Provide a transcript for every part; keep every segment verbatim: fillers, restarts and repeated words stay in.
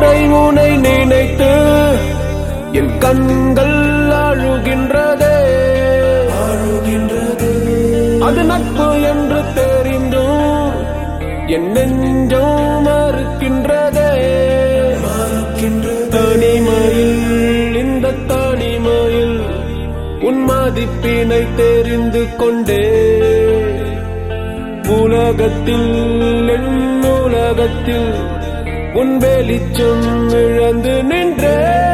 முறை உனை நினைத்து என் கண்கள் அழுகின்றதே அழுகின்றது. அது நட்பு என்று தெரிந்தும் என் நெஞ்சம் மறுக்கின்றதே மறுக்கின்றது. தனிமையில் இந்த தனிமையில் உன் மதிப்பினை தெரிந்து கொண்டே உலகத்தில் என் உலகத்தில் உன் வெளிச்சம் இழந்து நின்றே.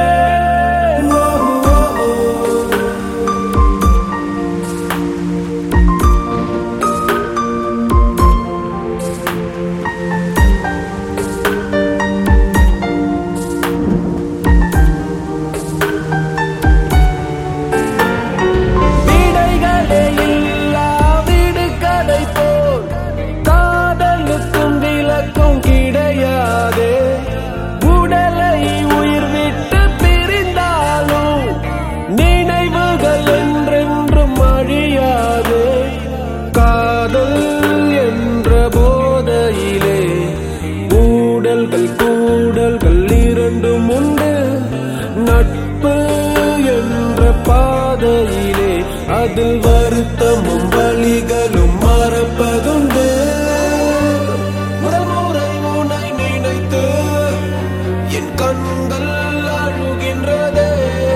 கூடல்கள் இரண்டும் உண்டு நட்பு என்ற பாதையிலே அதில் வருத்தமும் வலிகளும் மறப்பதுண்டு. முதல் முறை உன்னை நினைத்து என் கண்கள் அழுகின்றதே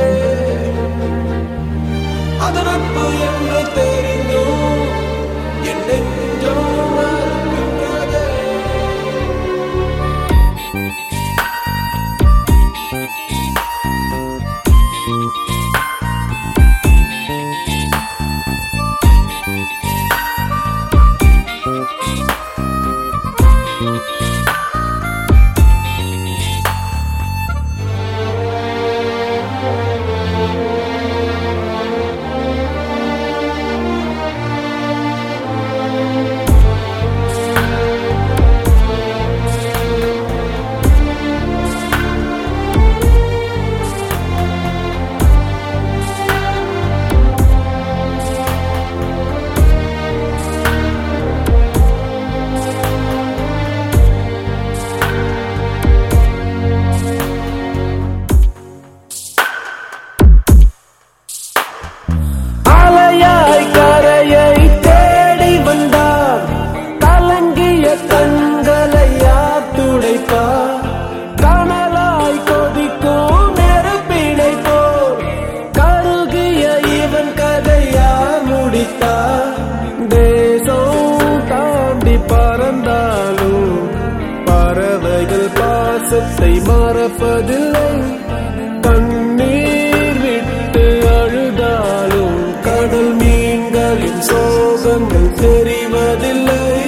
அது நட்பு என்று தெரிந்தும் என் நெஞ்சம் மறுக்கின்றதே. பறந்தாலும் பறவைகள் பாசத்தை மறப்பதில்லை. கண்ணீர் விட்டு அழுதாலும் கடல் மீன்களின் சோகங்கள் தெரிவதில்லை.